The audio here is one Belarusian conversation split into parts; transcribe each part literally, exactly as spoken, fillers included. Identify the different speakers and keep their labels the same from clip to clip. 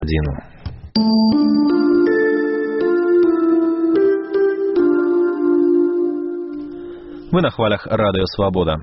Speaker 1: Вы на хвалях Радио Свобода.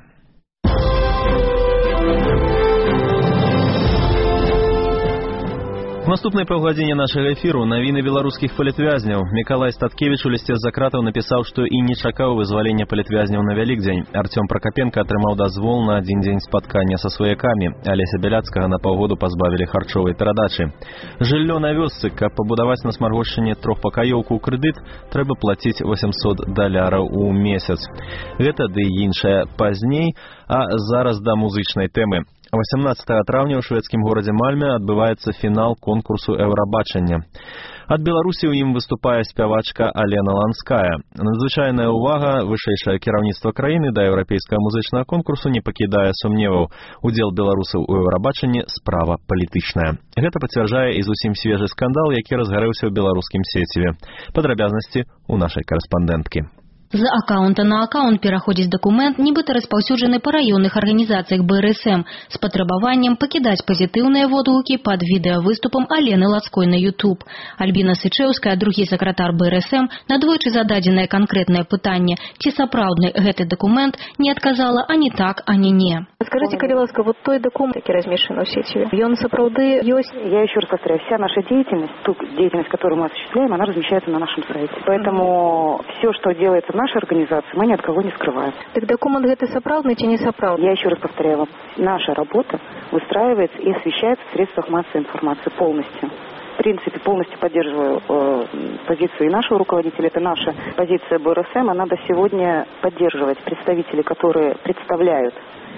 Speaker 1: У наступнай паўгадзіне нашага эфіру навіны беларускіх палітвязняў. Мікалай Статкевіч у лісце з закратаў напісаў, што і не чакаў вызвалення палітвязняў на Вялікдзень. Артём Пракапенка атрымаў дазвол на адзін дзень спаткання са сваякамі. Алеся Бяляцкага на паўгоду пазбавілі харчовай перадачы. Жыллё на вёсцы, каб пабудаваць на Смаргошчыне трохпакаёўку ў крэдыт, трэба плаціць восемьсот даляраў у месяц. Гэта ды іншае пазней, а зараз да музычнай тэмы. восемнадцатага траўня ў шведскім горадзе Мальме адбываецца фінал конкурсу Еўрабачання. Ад Беларусі ў ім выступае спявачка Алена Ланская. Надзвычайная ўвага вышэйшае кіраўніцтва краіны да еўрапейскага музычнага конкурсу не пакідае сумневаў. Удзел беларусаў у Еўрабачанні справа палітычная. Гэта пацвярджае і зусім свежы скандал, які разгарэўся ў беларускім сеціве. Падрабязнасці ў нашай карэспандэнткі.
Speaker 2: З аккаунта на аккаунт пераходзіць дакумент, нібыта распаўсюджаны па раённых арганізацыях бэ эр эс эм з патрабаваннем пакідаць пазітыўныя водгукі пад відэавыступам Алены Ланской на YouTube. Альбіна Сычэўская, другі сакратар бэ эр эс эм, надвойчы зададзенае канкрэтнае пытанне, ці сапраўдны гэты дакумент, не адказала ані так, ані не.
Speaker 3: Скажите, калі ласка, вот той документ, які размешчаны ў сеціве, ён сапраўды ёсць? Я еще раз повторяю, вся наша деятельность, ту деятельность, которую мы осуществляем, она размещается на нашем сайте. Поэтому все, что делается в нашей организации, мы ни от кого не скрываем.
Speaker 2: Так документ гэты сапраўдны ці не сапраўдны?
Speaker 3: Я еще раз повторяю вам, наша работа выстраивается и освещается в средствах массовой информации полностью. В принципе, полностью поддерживаю э, позицию и нашего руководителя. Это наша позиция бэ эр эс эм. Она до сегодня поддерживает представителей, которые представляют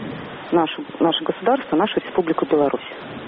Speaker 3: наше, наше государство, нашу Республику Беларусь.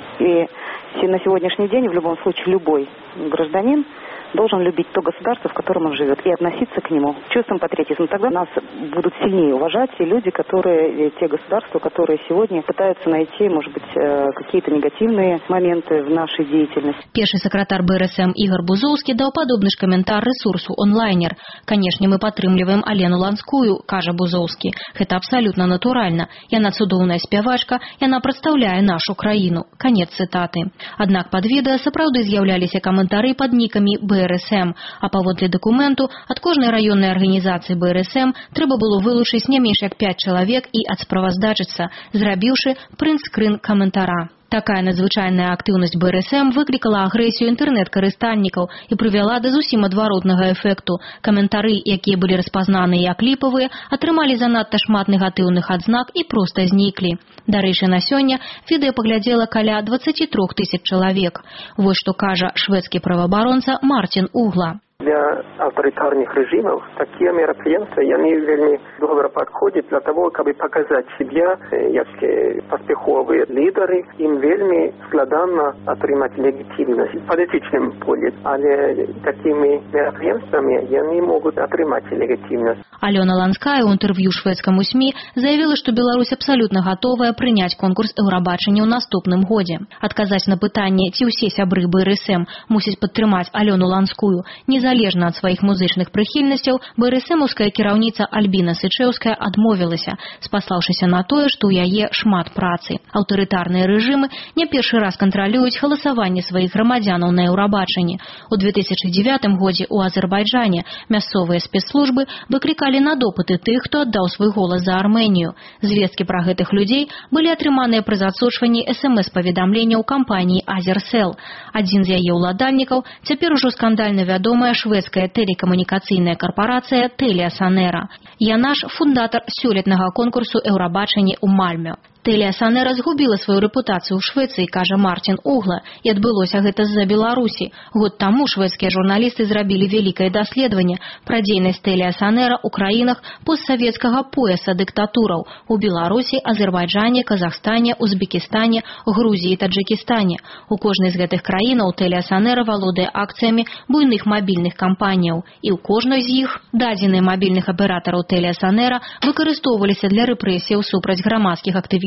Speaker 3: И на сегодняшний день, в любом случае, любой гражданин должен любить то государство, в котором он живет, и относиться к нему чувством патриотизма. Тогда нас будут сильнее уважать и люди, которые, те государства, которые сегодня пытаются найти, может быть, какие-то негативные моменты в нашей деятельности.
Speaker 2: Перший сакратар бэ эр эс эм Ігор Бузоўскі даў падобны ж каментар ресурсу онлайнер. Канешне, мы падтрымліваем Алену Ланскую, кажа Бузоўскі. Гэта абсалютна натуральна. Яна цудоўная спявачка, яна прадстаўляе нашу краіну. Канец цытаты. Аднак пад відэа сапраўды з'яўляліся каментары пад нікамі бэ эр эс эм, а паводле дакументу ад кожнай раённай арганізацыі бэ эр эс эм трэба было вылучыць не менш як пяць чалавек і адсправаздачыцца, зрабіўшы прынт-скрын каментара. Такая надзвычайная актыўнасць бэ эр эс эм выклікала агрэсію інтэрнэт-карыстальнікаў і прывяла да зусім адваротнага эфекту. Каментары, якія былі распазнаныя як ліпавыя, атрымалі занадта шмат негатыўных адзнак і проста зніклі. Дарэчы, на сёння відэа паглядзела каля дваццаць тры тысячы чалавек. Вось што кажа шведскі праваабаронца Мартин Угла.
Speaker 4: Для авторитарных режимов такие мероприятия, они вельми добро подходят для того, чтобы показать себя, як поспеховые лидеры, им вельми складно отримать легитимность в политичном поле, але такими мероприятиями они могут отримать легитимность.
Speaker 2: Алена Ланская ў інтэрв'ю шведскаму СМИ заявила, что Беларусь абсолютно готовая принять конкурс Еўрабачання ў наступным годзе. Адказаць на пытанне, ці ўсе сябры бэ эр эс эм мусяць падтрымаць Алену Ланскую, незалежна ад сваіх музычных прыхільнасцяў, бэ эр эс эмаўская кіраўніца Альбіна Сычэўская адмовілася, спаслаўшыся на тое, што ў яе шмат працы. Аўтарытарныя рэжымы не першы раз кантралююць галасаванне сваіх грамадзянаў на Еўрабачанні. У две тысячи девятым годзе ў Азербайджане мясцовыя спецслужбы выклікалі на допыты тых, хто аддаў свой голас за Арменію. Звесткі пра гэтых людзей былі атрыманыя пры адсочванні эс эм эс-паведамленняў кампаніі Азерсел. Адзін з яе ўладальнікаў цяпер ужо скандальна вядомая шведская тэлекамунікацыйная карпарацыя Телеасанера. Яна ж фундатар сёлетнага конкурсу Еўрабачання ў Мальме. Телеасанера згубіла сваю рэпутацыю ў Швецыі, кажа Мартин Угла, і адбылося гэта з-за Беларусі. Год таму шведскія журналісты зрабілі вялікае даследаванне пра дзейнасць Телеасанера ў краінах постсавецкага пояса дыктатураў у Беларусі, Азербайджане, Казахстане, Узбекістане, Грузіі і Таджыкістане. У кожнай з гэтых краінаў Телеасанера валодае акцыямі буйных мабільных кампаніяў, і ў кожной з іх дадзеныя мабільных аператараў Телеасанера выкарыстоўваліся для рэпрэсіяў супраць грамадскіх актывістаў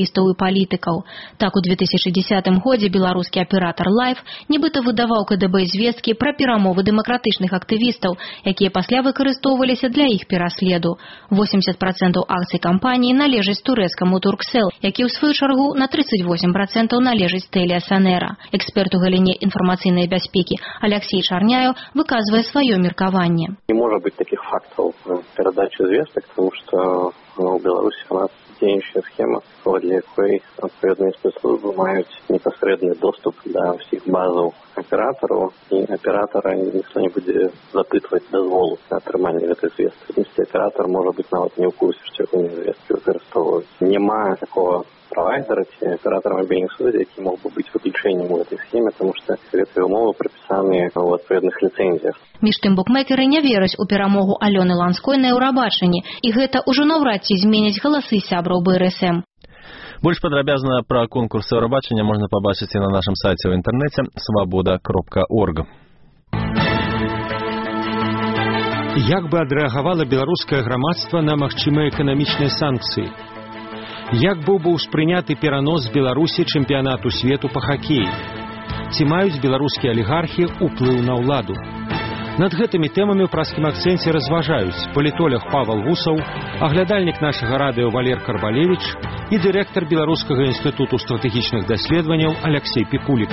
Speaker 2: актывістаў і палітыкаў. Так, у две тысячи дзесятым годзе беларускі аператар Life нібыта выдаваў ка дэ бэ звесткі пра перамовы дэмакратычных актывістаў, якія пасля выкарыстоўваліся для іх пераследу. восемьдесят процентов акцый кампаніі належаць турэцкаму Turkcell, які ў сваю чаргу на тридцать восемь процентов належаць Тэле Сонера. Эксперт у галіне інфармацыйнай бяспекі Алексей Чарняев выказвае сваё меркаванне.
Speaker 5: Не может быть таких фактов передачи звесток, потому что ну, в Беларуси у нас дзеючая схема, для якой адпаведныя спецслужбы маюць непасрэдны доступ да ўсіх базаў аператараў, і аператара ніхто не будзе запытваць дазволу на атрыманне гэтай звесткі. Аператар можа быць нават не ў курсе, што яго звесткі выкарыстоўваюць. Няма такого провайдера ці аператора мобільных сувязей, які мог бы быць выключэннем у гэтай схеме, тому што гэтыя умовы прапісаныя ў адпаведных ліцэнзіях.
Speaker 2: Між тым букмекеры не вераць у перамогу Алёны Ланской на Еўрабачанні, і гэта ўжо наўрад ці зменяць галасы сябраў бэ эр эс эм.
Speaker 1: Больш падрабязна пра конкурс Еўрабачання можна пабачыць і на нашым сайце ў інтэрнэце свабода кропка орг.
Speaker 6: Як бы адрэагавала беларускае грамадства на магчымыя эканамічныя санкцыі? Як быў бы ўспрыняты перанос з Беларусі чэмпіянату свету па хакеі? Ці маюць беларускія алігархі ўплыў на ўладу? Над гэтымі тэмамі ў праскім акцэнце разважаюць палітолог Павел Гусаў, аглядальнік нашага радыё Валер Карбалевіч і дырэктар Беларускага інстытуту стратэгічных даследаванняў Алексей Пікулік.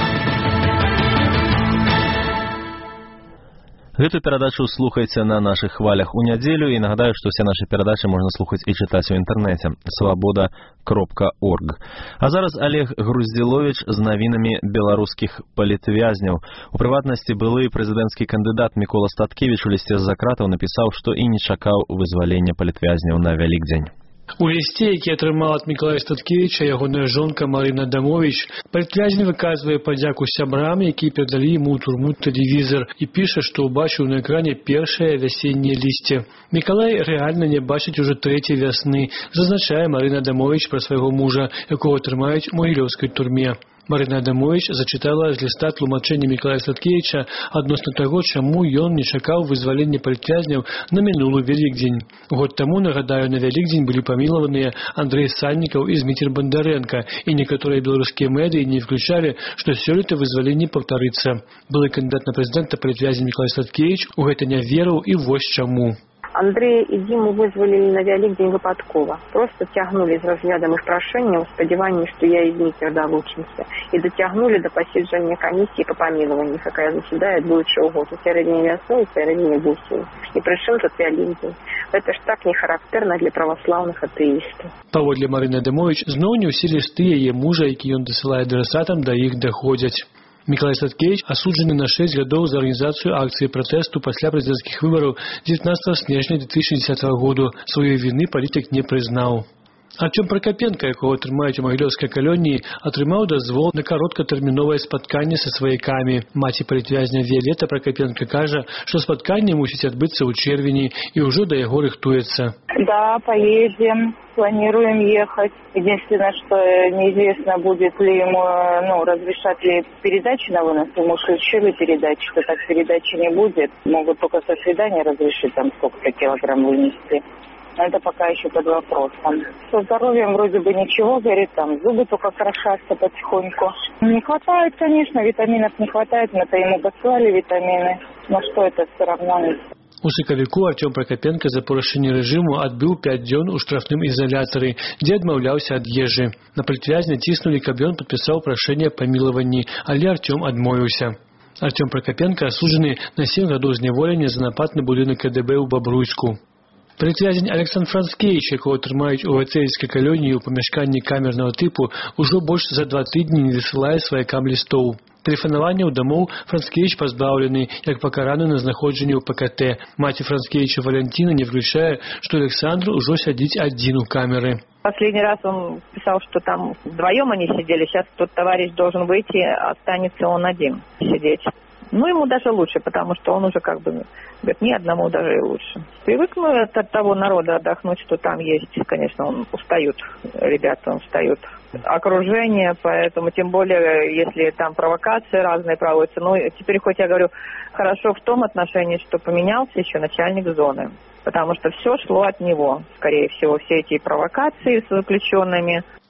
Speaker 1: Гэту перадачу слухайце на нашых хвалях у нядзелю, і нагадаю, што ўсе нашы перадачы можна слухаць і чытаць у інтэрнэце свабода кропка орг. А зараз Олег Груздзіловіч з навінамі беларускіх палітвязняў. У прыватнасці былы прэзідэнцкі кандыдат Мікола Статкевіч у лісце з-за кратаў напісаў, што і не чакаў вызвалення палітвязняў на Вялікдзень.
Speaker 7: У лісце, які атрымаў ад Мікалая Статкевіча ягоная жонка Марына Адамович, палітвязень выказвае падзяку сябрам, якія перадалі яму ў турму тэлевізар, і піша, што ўбачыў на экране першае вясенняе лісце. Мікалай рэальна не бачыць ужо трэцяй вясны, зазначае Марына Адамович пра свайго мужа, якога трымаюць у магілёўскай турме. Марына Адамович зачытала з ліста тлумачэнне Мікалая Статкевіча адносна таго, чаму ён не чакаў вызвалення палітвязняў на мінулы Вялікдзень. Год таму, нагадаю, на Вялікдзень былі памілаваныя Андрэй Сальнікаў і Зміцер Бандарэнка, і некаторыя беларускія медыі не выключалі, што сёлета вызваленне паўтарыцца. Былы кандыдат на прэзідэнта палітвязень Мікалай Статкевіч у гэта не верыў, і вось чаму.
Speaker 8: Андрея и Диму вызвали на Вяликдень выпадково. Просто тягнули с разглядом их прошения в сподевании, что я и Дмитрий долучимся. И дотягнули до посещения комиссии по помилованию, какая заседает будущего года. Середине весны и середине осени. И пришел тут Вяликдень. Это ж так не характерно для православных атеистов.
Speaker 7: Паводле Марыны Адамович зноў не ўсе лісты яе мужа, які ён дасылае адрасатам, да іх даходзяць. Мікалай Статкевіч асуджаны на шэсць гадоў за арганізацыю акцыі пратэсту пасля прэзідэнцкіх выбараў дзевятнаццатага снежня две тысячи десятого году. Сваёй віны палітык не прызнаў. Артём Пракапенка, якого трымаюць у магілёўскай калоніі, атрымаў дазвол на кароткатэрміновае спатканне са сваякамі. Маці палітвязня Віялета Пракапенка кажа, што спатканне мусіць адбыцца ў чэрвені і ўжо да яго рыхтуецца.
Speaker 9: Да, поедем. Планируем ехать. Единственное, что неизвестно, будет ли ему, ну, разрешат ли передачи на вынос. Ему включили передачи, что так передачи не будет. Могут только со свидания разрешить, там сколько-то килограмм вынести. Но это пока еще под вопросом. Со здоровьем вроде бы ничего, говорит, там зубы только крошатся потихоньку. Не хватает, конечно, витаминов не хватает, мы-то ему посылали витамины. Но что это все равно.
Speaker 7: У сакавіку Артём Пракапенка за парушэнне рэжыму адбыў пяць дзён у штрафным ізалятары, дзе адмаўляўся ад ежы. На палітвязня ціснулі, каб ён падпісаў прашэнне аб памілаванні, але Артём адмовіўся. Артём Пракапенка асуджаны на сем гадоў зняволення за напад на будынак ка дэ бэ ў Бабруйску. Палітвязень Александр Францкевич, якого трымаюць у ацэйскай калоніі ў памяшканні камернага тыпу, ужо больш за два тыдні не дасылае сваякам лістоў. Тэлефанаванняў дамоў Францкевич пазбаўлены, як пакараны на знаходжанне ў пэ ка тэ. Маці Францкевича Валентина не включае, што Александр ужо сядзіць адзін у камеры.
Speaker 10: Последний раз он писал, что там вдвоем они сидели, сейчас тот товарищ должен выйти, останется он один сидеть. Ну, ему даже лучше, потому что он уже как бы, говорит, ни одному даже и лучше. Привык мы от того народа отдохнуть, что там есть, конечно, он устают, ребята устают. Окружение, поэтому тем более, если там провокации разные проводятся. Ну, теперь хоть я говорю, хорошо в том отношении, что поменялся еще начальник зоны. Потому что все шло от него, скорее всего, все эти провокации с заключенными.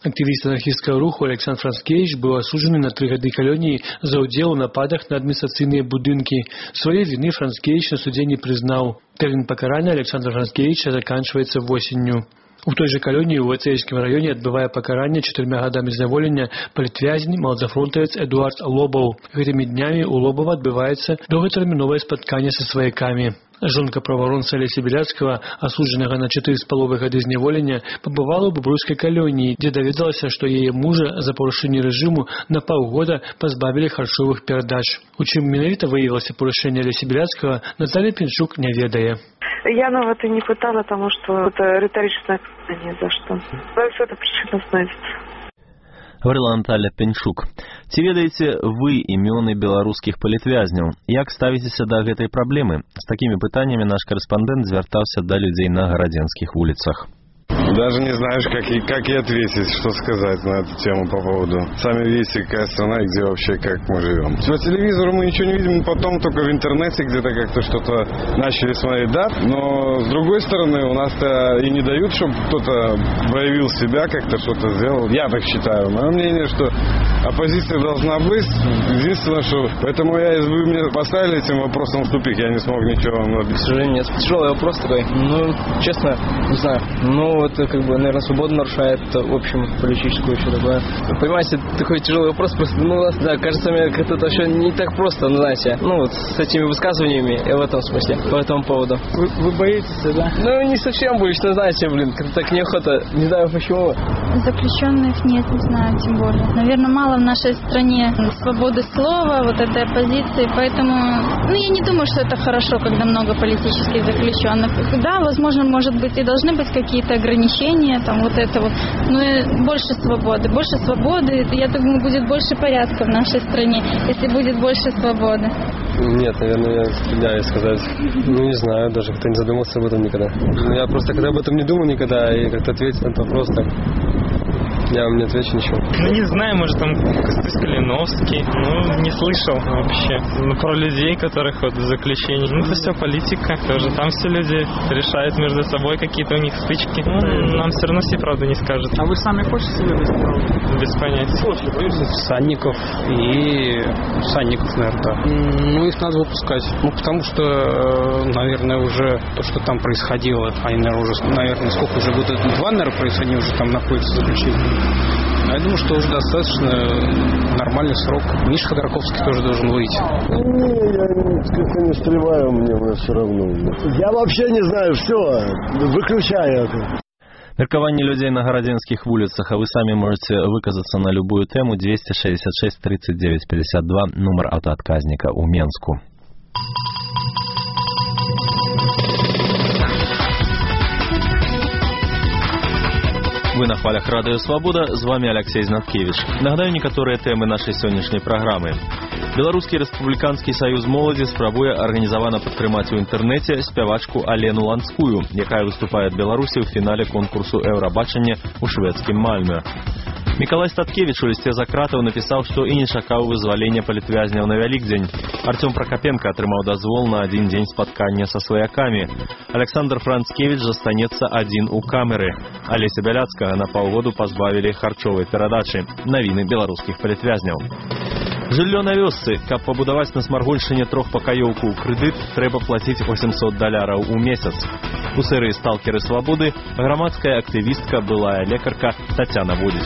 Speaker 7: Активіст анархістскага руху Александр Францкевич быў асуджаны на тры гады калоніі за ўдзел у нападах на адміністрацыйныя будынкі. Свае віны Францкевич на судзе не прызнаў. Тэрмін пакарання Александра Францкевича заканчваецца восенню. У той жа калоніі ў Вацеевскім раёне адбывае пакаранне чатырма гадамі зняволення палітвязень малазафронтавец Эдуард Лобаў. Гэтымі днямі у Лобава адбываецца доўгатэрміновае спатканне са сваякамі. Жонка праваабаронцы Алеся Беляцкага, асуджанага на чатыры з паловай гады зняволення, пабывала ў бабруйскай калоніі, дзе даведалася, што яе мужа за парушэнне рэжыму на паўгода пазбавілі харчовых перадач. У чым менавіта выявілася парушэнне Алеся Беляцкага, Наталья Пинчук не ведае.
Speaker 8: Я на это не пытала, потому что это риторичное питание, за что. За все это причина знается.
Speaker 1: Говорила Наталья Пинчук. Ці ведаеце вы імёны беларускіх палітвязняў? Як ставіцеся да гэтай праблемы? З такімі пытаннямі наш карэспандэнт звяртаўся да людзей на гарадзенскіх вуліцах.
Speaker 11: Даже не знаешь, как и, как и ответить, что сказать на эту тему по поводу. Сами видите, какая страна и где вообще, как мы живем. По телевизору мы ничего не видим, потом только в интернете где-то как-то что-то начали смотреть, да. Но с другой стороны, у нас-то и не дают, чтобы кто-то проявил себя, как-то что-то сделал. Я так считаю. Мое мнение, что оппозиция должна быть. Единственное, что... Поэтому я, если вы мне поставили этим вопросом в тупик, я не смог ничего вам объяснить.
Speaker 12: К сожалению, нет. Тяжелый вопрос такой. Ну, честно, не знаю. Ну, это как бы, наверное, свободу нарушает, в общем, политическую еще такое. Понимаете, такой тяжелый вопрос, просто, ну, да, кажется, мне как-то это еще не так просто, ну, знаете, ну, вот с этими высказываниями, в этом смысле, по этому поводу.
Speaker 13: Вы, вы боитесь, да?
Speaker 12: Ну, не совсем боюсь, но, знаете, блин, как-то так неохота, не знаю почему.
Speaker 14: Заключенных нет, не знаю, тем более. Наверное, мало в нашей стране свободы слова, вот этой оппозиции, поэтому, ну, я не думаю, что это хорошо, когда много политических заключенных. Да, возможно, может быть, и должны быть какие-то ограничения, там, вот это вот, но больше свободы. Больше свободы, я думаю, будет больше порядка в нашей стране, если будет больше свободы.
Speaker 15: Нет, наверное, я стреляю сказать. Ну, не знаю, даже как-то не задумался об этом никогда. Я просто когда об этом не думал никогда, и как-то ответить на этот вопрос так... Я вам не отвечу ничего.
Speaker 16: Ну, не знаю, может, там Костюс Калиновский. Ну, не слышал вообще. Ну, про людей, которых вот в заключении. Ну, это все политика. Тоже там все люди решают между собой какие-то у них стычки. Ну, нам все равно все правду не скажут.
Speaker 13: А вы сами хотите выдать правду?
Speaker 16: Без понятия.
Speaker 17: Санников и... Санников, наверное, да. Ну, их надо выпускать. Ну, потому что, наверное, уже то, что там происходило, они, наверное, уже, наверное, сколько уже года, два, наверное, происходило, уже там находится заключение. Я думаю, что уже достаточно нормальный срок. Миша Ходорковский тоже должен выйти.
Speaker 18: Не, я как-то не встреваю, мне все равно. Я вообще не знаю, все, выключаю это.
Speaker 1: Меркаванне людзей на гарадзенскіх вуліцах, а вы самі можете выказацца на любую тэму. Двести шестьдесят шесть тридцать девять пятьдесят два, нумар аўтаадказніка ў Менску. Вы на хвалях Радыё Свабода, з вами Алексей Знаткевич. Нагадаю некаторыя тэмы нашай сённяшняй праграмы. Беларускі рэспубліканскі саюз моладзі спрабуе арганізавана падтрымаць у інтэрнэце спявачку Алену Ланскую, якая выступае ад Беларусі ў фінале конкурсу Еўрабачання ў шведскім Мальмё. Мікалай Статкевіч у лісце за кратаў напісаў, што і не чакаў вызвалення палітвязняў на Вялікдзень. Артём Пракапенко атрымаў дазвол на адзін дзень спаткання са сваякамі. Александр Францкевич застанецца адзін у камеры. Алеся Бяляцкага на паўгоду пазбавілі харчовай перадачы. Навіны беларускіх палітвязняў. Жыллё на вёсцы. Каб пабудаваць на Смаргольшчыне трохпакаёўку ў крэдыт, трэба плаціць восемьсот даляраў у месяц. У серыі «Сталкеры свабоды» грамадская актывістка, былая лекарка Тацяна Водзіч.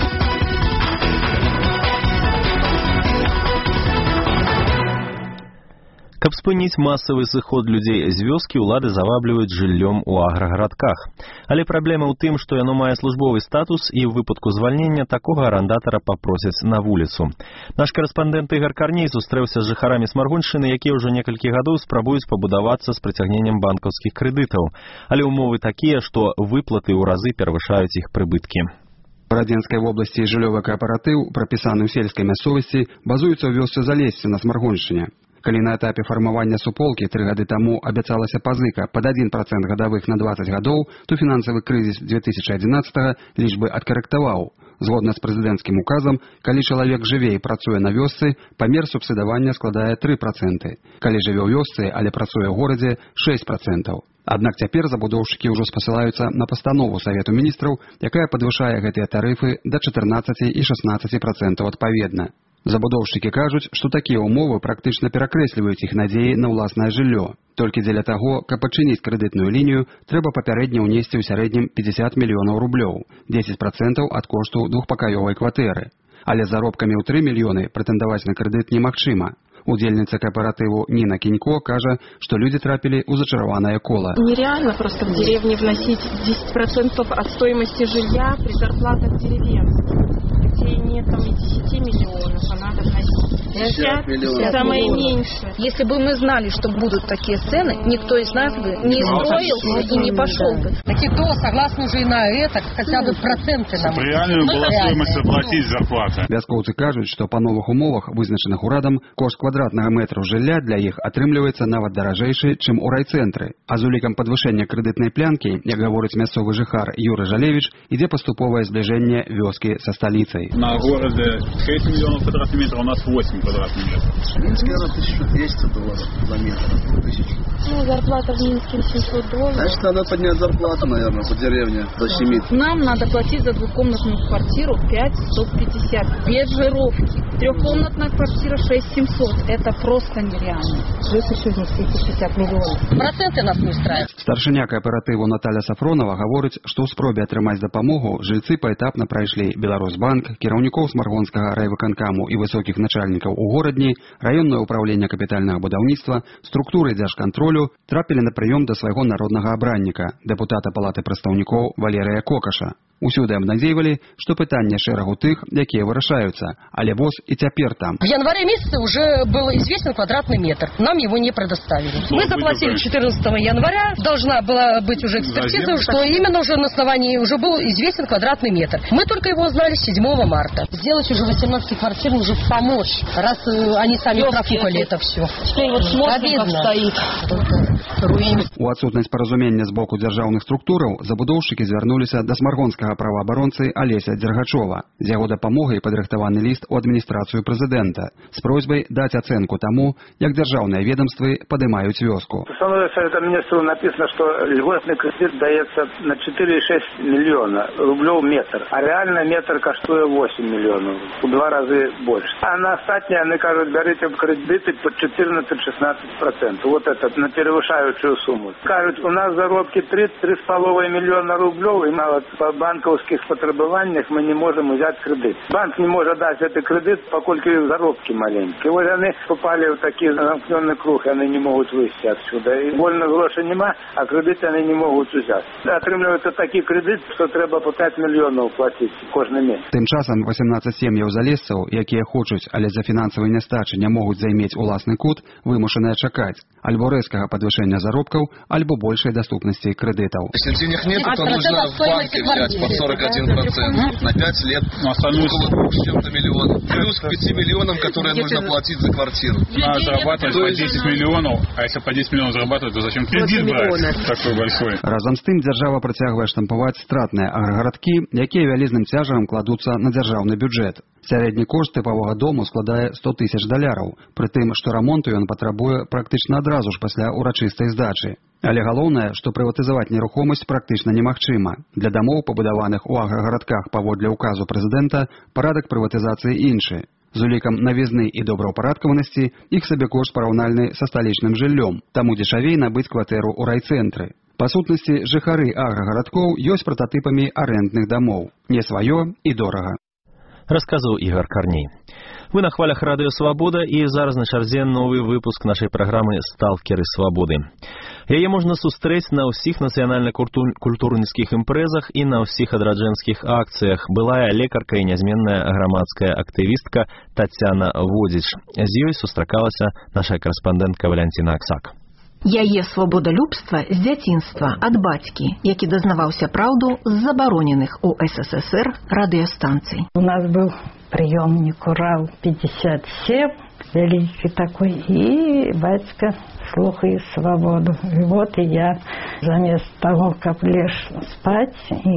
Speaker 1: Каб спыніць масавы сыход людзей з вёскі, улады завабліваюць жыллём у аграгарадках. Але праблема ў тым, што яно мае службовы статус і ў выпадку звальнення такога арандатара папросяць на вуліцу. Наш карэспандэнт Ігар Карней сустрэўся з жыхарамі Смаргольшчыны, якія ўжо некалькі гадоў спрабуюць пабудавацца з прыцягненнем банкаўскіх крэдытаў. Але ўмовы такія, што выплаты ў разы перавышаюць іх прыбыткі.
Speaker 19: У Радзенскай вобласці жыллёвы кааператыў, прапісаны ў сельскай мясцовасці, базуецца ў вёсцы Залессе на Смаргольшчыне. Калі на этапе фармавання суполкі тры гады таму абяцалася пазыка пад адзін працэнт гадавых на дваццаць гадоў, то фінансавы крызіс дзве тысячы адзінаццатага лічбы адкарэктаваў. Згодна з прэзідэнцкім указам, калі чалавек жыве і працуе на вёсцы, памер субсідавання складае тры працэнты. Калі жыве ў вёсцы, але працуе ў горадзе, шэсць працэнтаў. Аднак цяпер забудоўшчыкі ўжо спасылаюцца на пастанову Савету міністраў, якая падвышае гэтыя тарыфы да чатырнаццаці і шаснаццаці працэнтаў адпаведна. Забудоўшчыкі кажуць, што такія ўмовы практычна перакрэсліваюць іх надзеі на ўласнае жыллё. Толькі дзеля таго, каб адчыніць крэдытную лінію, трэба папярэдне ўнесці ў сярэднім пятьдесят мільёнаў рублёў, дзесяць працэнтаў ад кошту двухпакаёвай кватэры. Але заробкамі ў тры мільёны прэтэндаваць на крэдыт немагчыма. Удзельніца кооперативу Нина Кинько кажа, что люди трапили у зачарованное кола.
Speaker 20: Нереально просто в деревне вносить десять процентов от стоимости жилья при зарплатах деревенских, где нет там и десяти миллионов, а надо вносить пятьдесят, самое меньше.
Speaker 21: Если бы мы знали, что будут такие цены, никто из нас бы не строился и не пошел бы.
Speaker 22: Так и то, согласно уже и на это, хотя бы проценты нам.
Speaker 23: Реально была стоимость оплатить зарплаты.
Speaker 19: Вяскоўцы кажуць, што па новых умовах, вызначаных урадам, кошт квадратнага метру жылля для іх атрымліваецца нават даражэйшы, чым у райцэнтры. А з улікам падвышэння крэдытнай плянкі, як гаворыць мясцовы жыхар Юры Жалевич, ідзе паступовае збліжэнне вёскі са сталіцай.
Speaker 23: На городе шесть миллионов квадратных метров, у нас восемь квадратных метров.
Speaker 24: В Минске она тысяча двести долларов за метр. Тысяча.
Speaker 20: Ну, зарплата в Минске семьсот долларов.
Speaker 24: Значит, надо поднять зарплату, наверное, по деревне до семи.
Speaker 21: Нам надо платить за двухкомнатную квартиру пять сто пятьдесят. Без жировки. Трехкомнатная квартира шесть семьсот. Это просто нереально.
Speaker 22: Плюс еще внести пятьдесят миллионов. Проценты нас не устраивают.
Speaker 19: Старшыня кооператыву Наталья Сафронова гаворыць, што ў спробе атрымаць дапамогу жыльцы паэтапна прайшлі Беларусьбанк, кіраўнікоў Смаргонскага райвыканкаму і высокіх начальнікаў у горадні, раённае ўпраўленне капітальнага будаўніцтва, структуры дзяржкантролю, трапілі на прыём да свайго народнага абранніка, дэпутата палаты прадстаўнікоў Валерыя Кокаша. Усюды абнадзейвалі, што пытанне шэрагу тых, якія вырашаюцца, але воз і цяпер там.
Speaker 22: В январе месяце уже был известен квадратный метр. Нам его не предоставили. Мы заплатили четырнадцатого января. Должна была быть уже экспертиза, что именно уже на основании уже был известен квадратный метр. Мы только его узнали седьмого марта. Сделать уже восемнадцать квартир нужно помочь, раз они сами профукали это все.
Speaker 21: Теперь вот смотрим, как стоит.
Speaker 19: У адсутнасць паразумення з боку дзяржаўных структураў забудоўшчыкі звярнуліся да смаргонскага праваабаронцы Алеся Дзергачова. З яго дапамогай падрыхтаваны ліст у адміністрацыю прэзідэнта з просьбай даць ацэнку таму, як дзяржаўныя ведомствы падымаюць вёску.
Speaker 25: Постановой Совета Министров написано, что льготный кредит дается на четыре и шесть миллиона рублей метр, а реально метр коштует восемь миллионов, в два раза больше. А на остатнее они кажут, берите кредиты под четырнадцать-шестнадцать процентов. Вот это на превышающую сумму. Кажут, у нас заработки три-три с половиной миллиона рублей, и мало по банковских потребованиях мы не можем взять кредит. Банк не может дать этот кредит, поскольку их заработки маленькие. Вот они попали в такие замкненный круг, и они не могут выйти отсюда. И больно грошей нема, а кредиты они не могут взять. Отрымливаются такие кредиты, что треба по пять миллионов платить каждый месяц.
Speaker 19: Тым часам восемнадцать сем'яў залезцаў, якія хочуць, але за фінансавай нястачы не могуць займець уласны кут, вымушаныя чакаць альбо рэзкага падвышэння заробкаў, альбо большай даступнасці крэдытаў.
Speaker 24: Если денег нет, то нужно в банке взять по сорок один процент на пять лет, около двух с чем-то миллионов. Плюс к пяти миллионам, которые нужно платить за квартиру.
Speaker 23: Надо зарабатывать по десять миллионов, а если по десять миллионов зарабатывать, то зачем кредит брать такой большой?
Speaker 19: Разам з тым дзяржава працягвае штампаваць стратныя аграгарадкі, якія вялізным цяжарам кладуцца на дзяржаўны бюджэт. Сярэдні кошт тыпавога дому складае сто тысяч даляраў, пры тым, што рамонту ён патрабуе практычна адразу ж пасля урачыстай здачы. Але галоўнае, што прыватызаваць нерухомасць практычна немагчыма. Для дамоў, пабудаваных у аграгарадках паводле указу прэзідэнта, парадак прыватызацыі іншы. З улікам навізны і добраўпарадкаванасці іх сабекошт параўнальны са сталічным жыллём, таму дзешавей набыць кватэру ў райцэнтры. Па сутнасці, жыхары аграгарадкоў ёсць прататыпамі арэндных дамоў. Не сваё і дорага.
Speaker 1: Рассказывал Игорь Корней. Вы на хвалях Радио Свобода, и зараз на чарзе новый выпуск нашей программы «Сталкеры свободы». Яе можна сустрэць на ўсіх нацыянальна-культурніцкіх імпрэзах і на ўсіх адраджэнскіх акцыях. Былая лекарка і нязменная грамадская актывістка Тацяна Водзіч. З ёй сустракалася наша карэспандэнтка Валянціна Аксак.
Speaker 26: Яе свабодалюбства з дзяцінства ад бацькі, які дазнаваўся праўду з забароненых у СССР радыёстанцый.
Speaker 27: У нас был приемник Урал пятьдесят семь,
Speaker 2: великий такой. И батька слухай свободу. И вот и я, заместо того, как лишь спать,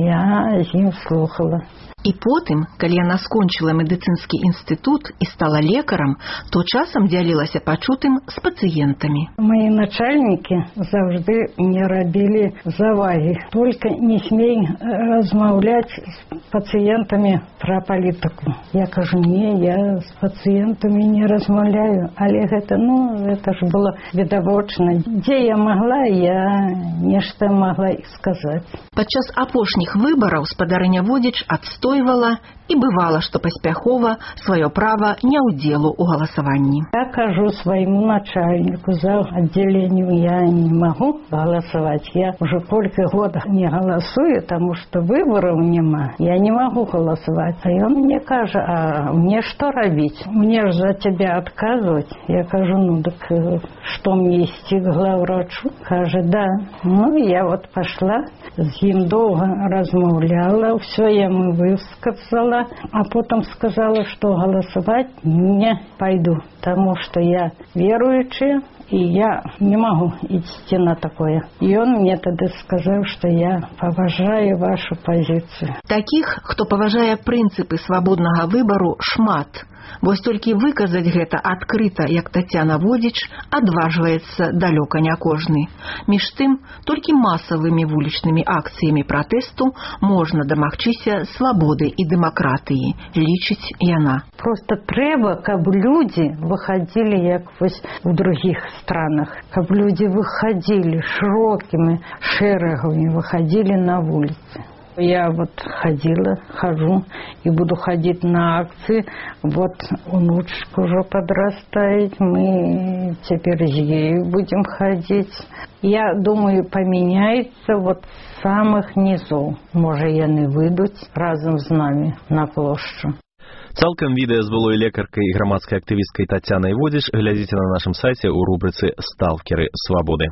Speaker 2: я им слухала.
Speaker 26: І потым, калі яна скончыла медыцынскі інстытут і стала лекарам, то часам дзялілася пачутым з пацыентамі.
Speaker 2: Мои начальники завжды мне рабілі завагі. Только не смей размаўляць з пациентами про политику. Я кажу, не, я с пациентами не размаўляю. Але гэта, ну, это ж было відавочна. Где я могла, я нешта могла и сказать.
Speaker 26: Падчас апошніх выбараў спадарыня Водзіч адстойвала і бывала, што паспяхова сваё права няўдзелу ў галасаванні.
Speaker 2: Я кажу свайму начальнику за отделению, я не могу голосовать. Я уже сколько год не голосую, потому что выборов нема. Я не могу голосовать. А он мне кажет, а мне что робить? Мне же за тебя отказывать. Я кажу, ну так что мне идти к главврачу? Кажет, да. Ну я вот пошла, с ним долго размовляла, все я ему высказала, а потом сказала, что голосовать не пойду, потому что я верующая, и я не могу идти на такое. И он мне тогда сказал, что я поважаю вашу позицию.
Speaker 26: Таких, хто паважае прынцыпы свабоднага выбару, шмат. Вось толькі выказаць гэта адкрыта, як Тацяна Водзіч, адважваецца далёка не кожны. Між тым, толькі масавымі вулічнымі акцыямі пратэсту можна дамагчыся свабоды і дэмакратыі, лічыць яна.
Speaker 2: Просто трэба, каб люди выходили, як вось в других странах, каб люди выходили широкими шерагами, выходили на улицы. Я вот ходила, хожу и буду ходить на акции. Вот внучка уже подрастает, мы теперь с ней будем ходить. Я думаю, поменяется вот с самых низов. Может, яны выйдут разом с нами на площадь.
Speaker 1: Цалкам відэа з былой лекаркай і грамадскай актывісткай Тацянай Водзіч глядзіце на нашым сайце ў рубрыцы «Сталкеры свабоды».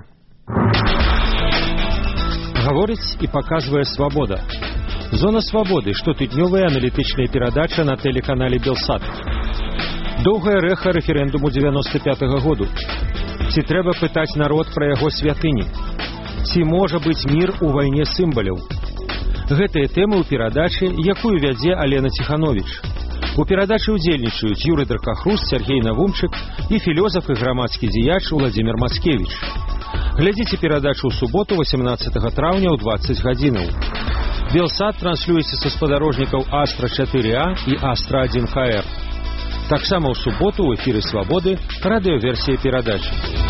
Speaker 3: Гаворыць і паказвае свабода. Зона свабоды, штотыднёвая аналітычная перадача на тэлеканале Белсат. Доўгае рэха рэферэндуму дзевяноста пятага году. Ці трэба пытаць народ пра яго святыні? Ці можа быць мір у вайне сімваляў? Гэтыя тэмы ў перадачы, якую вядзе Алена Ціхановіч. У перадачы ўдзельнічаюць Юрый Дракахруст, Сергей Навумчык і філёзаф і грамадскі дзеяч Уладзімір Мацкевіч. Глядзіце перадачу ў суботу восемнадцатага траўня ў дваццаць гадзінаў. Белсат транслюецца са спадарожнікаў Астра чатыры А і Астра адзін Х Р. Таксама ў суботу ў эфіры Свабоды радыёверсія перадачы.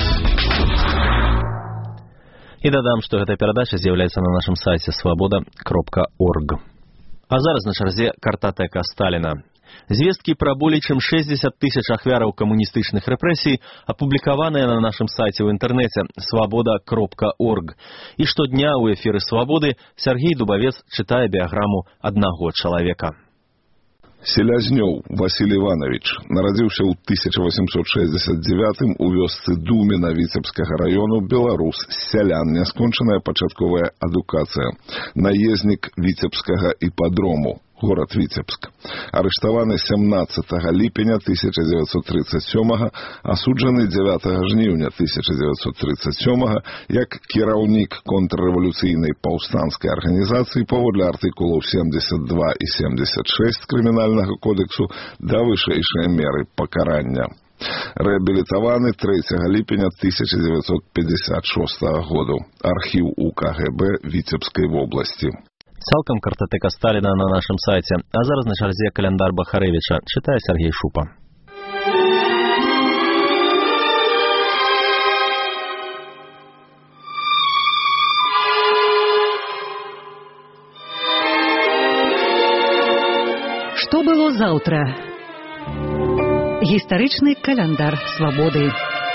Speaker 1: І дадам, што гэтая перадача з'яўляецца на нашым сайце свабода кропка орг. А зараз на чарзе картатэка Сталіна. Звесткі пра болей чым шэсцьдзесят тысяч ахвяраў камуністычных рэпрэсій апублікаваныя на нашым сайце ў інтэрнэце свабода кропка орг. І штодня ў эфіры Свабоды Сергей Дубавец чытае біяграму аднаго чалавека.
Speaker 4: Селязнёў Васіль Іванович нарадзіўся ў тысяча восемьсот шэсцьдесят девятым у вёсцы Думіна Віцебскага раёну, беларус, сялян, няскончаная пачатковая адукацыя, наезнік Віцебскага іпадрому, горад Віцебск. Арыштаваны сямнаццатага ліпеня тысяча дзевяцьсот тридцать сёмага, асуджаны дзевятага жніўня тысяча дзевяцьсот тридцать сёмага як кіраўнік контррэвалюцыйнай паўстанцкай арганізацыі паводле артыкулаў семьдесят два і семьдесят шесть крымінальнага кодексу да вышэйшай меры пакарання. Рэабілітаваны трэцяга ліпеня тысяча дзевяцьсот пятьдесят шостага году. Архіў У К Г Б Віцебскай вобласці.
Speaker 1: Цалкам картатэка Сталіна на нашым сайце, а зараз на чарзе каляндар Бахарэвіча, чытае Сергей Шупа.
Speaker 5: Што было заўтра? Гістарычны каляндар свабоды.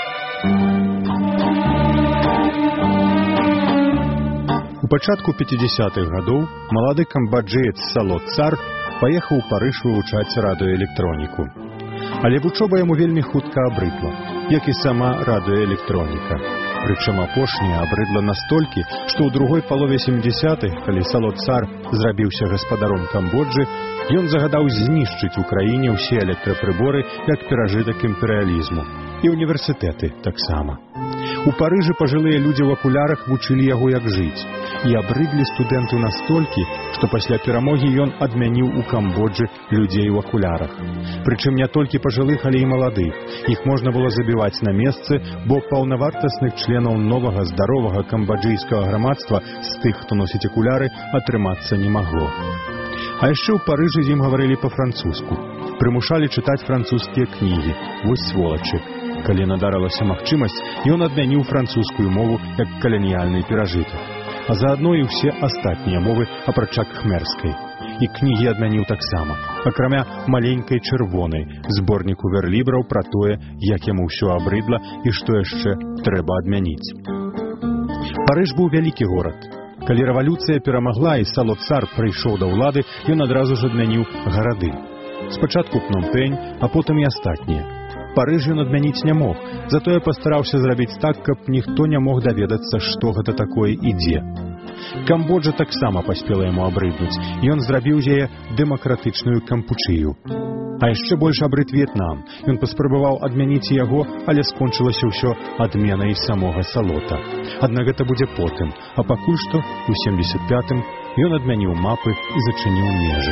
Speaker 6: У пачатку пяцідзясятых гадоў малады камбаджэец Сало Цар паехаў у Парыж вывучаць радыёэлектроніку. Але вучоба яму вельмі хутка абрыдла, як і сама радыёэлектроніка. Прычым апошняе абрыдла настолькі, што ў другой палове сямідзясятых, калі Салот Цар зрабіўся гаспадаром Камбоджы, ён загадаў знішчыць у краіне ўсе электрапрыборы як перажытак імперыялізму. І універсітэты таксама. У Парыжы пажылыя людзі ў акулярах вучылі яго, як жыць. І абрыдлі студэнты настолькі, што пасля перамогі ён адмяніў у Камбоджы людзей у акулярах. Прычым не толькі пажылых, але і маладых. Іх можна было забіваць на месцы, бо паўнавартасных членаў новага здаровага камбоджыйскага грамадства з тых, хто носіць акуляры, атрымацца не магло. А яшчэ ў Парыжы з ім гаварылі па-французску. Прымушалі чытаць французскія кнігі. Вось сволачы. Калі надарылася магчымасць, ён адмяніў французскую мову як каланіяльны перажытак. А заадно і ўсе астатнія мовы, апрача кхмерскай. І кнігі адмяніў таксама, акрамя маленькай чырвонай, зборніку верлібраў пра тое, як яму ўсё абрыдла і што яшчэ трэба адмяніць. Парыж быў вялікі горад. Калі рэвалюцыя перамагла і Салот Цар прыйшоў да ўлады, ён адразу ж адмяніў гарады. Спачатку Пномпень, а потым і астатнія. Парыж ён адмяніць не мог, затое пастараўся зрабіць так, каб ніхто не мог даведацца, што гэта такое і дзе. Камбоджа таксама паспела яму абрыднуць, і ён зрабіў з яе дэмакратычную Кампучыю. А яшчэ больш абрыд В'етнам. Ён паспрабаваў адмяніць яго, але скончылася ўсё адменай самога Салота. Аднак гэта будзе потым, а пакуль што, у семдзесят пятым, ён адмяніў мапы і зачыніў межы.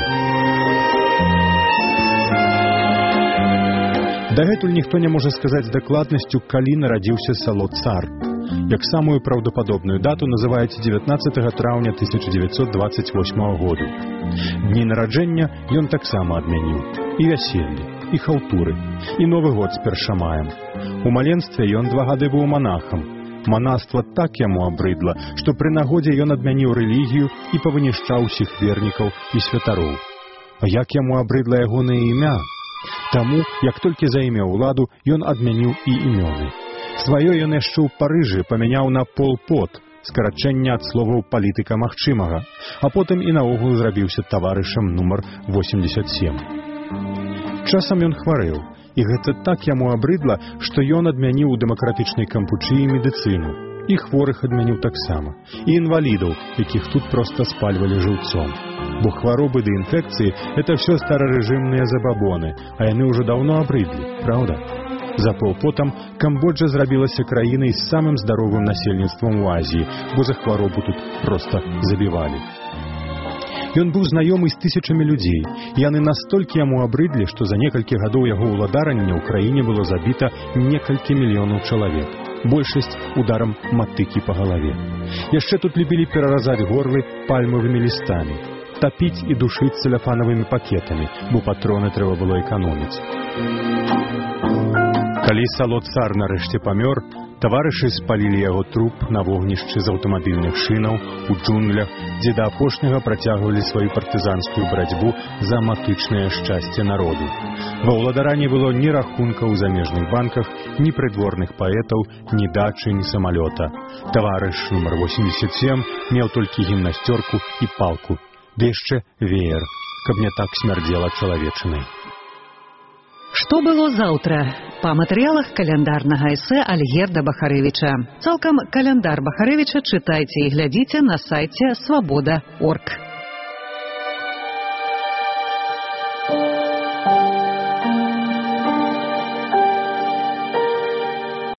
Speaker 6: Дагэтуль ніхто не можа сказаць з дакладнасцю, калі нарадзіўся Салот Цар. Як самую праўдападобную дату называюць дзевятнаццатага траўня тысяча дзевяцьсот дваццаць восьмага году. Дні нараджэння ён таксама адмяніў. І вяселлі, і хаўтуры, і Новы год з першамаем. У маленстве ён два гады быў манахам. Манаства так яму абрыдла, што пры нагодзе ён адмяніў рэлігію і павынішчаў усіх вернікаў і святароў. А як яму абрыдла ягонае імя? Таму, як толькі займеў уладу, ён адмяніў і імёны. Сваё ён яшчэ ў Парыжы памяняў на Пол Пот, скарачэнне ад словаў палітыка магчымага, а потым і наогул зрабіўся таварышам нумар восемьдесят семь. Часам ён хварэў, і гэта так яму абрыдла, што ён адмяніў у дэмакратычнай Кампучыі медыцыну. І хворых адмяніў таксама, і інвалідаў, якіх тут проста спальвалі жыўцом. Бо хваробы ды інфекцыі – это ўсё старарэжымныя забабоны, а яны ўжо даўно абрыдлі, праўда? За Пол Потам Камбоджа зрабілася краінай з самым здаровым насельніцтвам у Азіі, бо за хваробу тут проста забівалі. Ён быў знаёмы з тысячамі людзей, і яны настолькі яму абрыдлі, што за некалькі гадоў яго ўладарання ў краіне было забіта некалькі мільёнаў чалавек. Большасць ударам матыкі па галаве. Яшчэ тут любілі пераразаць горлы пальмавымі лістамі, тапіць і душыць цэлефанавымі пакетамі, бо патроны трэба было эканоміць. Калі Салот Цар нарэшце памёр, таварышы спалілі яго труп на вогнішчы з аўтамабільных шынаў у джунглях, дзе да апошняга працягвалі сваю партызанскую барацьбу за матычнае шчасце народу. Ва ўладаранні было ні рахунка ў замежных банках, ні прыдворных паэтаў, ні дачы, ні самалёта. Таварыш нумар восемьдесят семь меў толькі гімнасцёрку і палку, ды яшчэ веер, каб не так смярдзела чалавечынай.
Speaker 5: Што было заўтра? Па матэрыялах каляндарнага эсэ Альгерда Бахарэвіча. Цалкам каляндар Бахарэвіча чытайце і глядзіце на сайце свабода точка орг.